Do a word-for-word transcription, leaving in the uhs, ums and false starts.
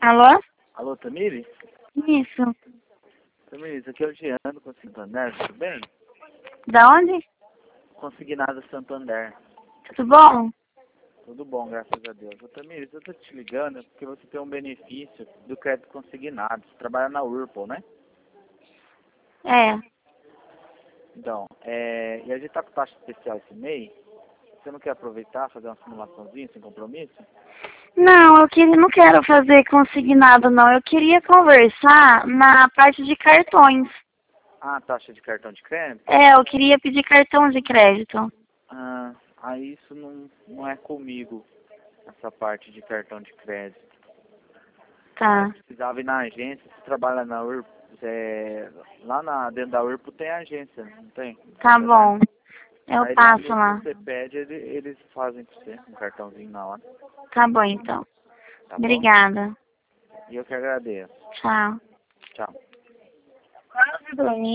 Alô? Alô, Tamires? Isso. Tamires, aqui é o Jean do Santander, tudo bem? Da onde? Consignado Santander. Tudo bom? Tudo bom, graças a Deus. Ô, Tamires, eu tô te ligando porque você tem um benefício do crédito consignado. Você trabalha na Whirlpool, né? É. Então, é, e a gente tá com taxa especial esse mês. Você não quer aproveitar, fazer uma simulaçãozinha sem compromisso? Não, eu queria, não quero fazer consignado, não. Eu queria conversar na parte de cartões. Ah, taxa de cartão de crédito? É, eu queria pedir cartão de crédito. Ah, aí isso não, não é comigo, essa parte de cartão de crédito. Tá. Precisava ir na agência, você trabalha na Whirlpool, é, lá na, dentro da Whirlpool tem agência, não tem? Tá bom. Eu Aí lá passo mesmo lá. você pede, ele, eles fazem pra você, um cartãozinho na hora, Tá bom, então. tá bom? Obrigada. E eu que agradeço. Tchau. Tchau. Quase dormi.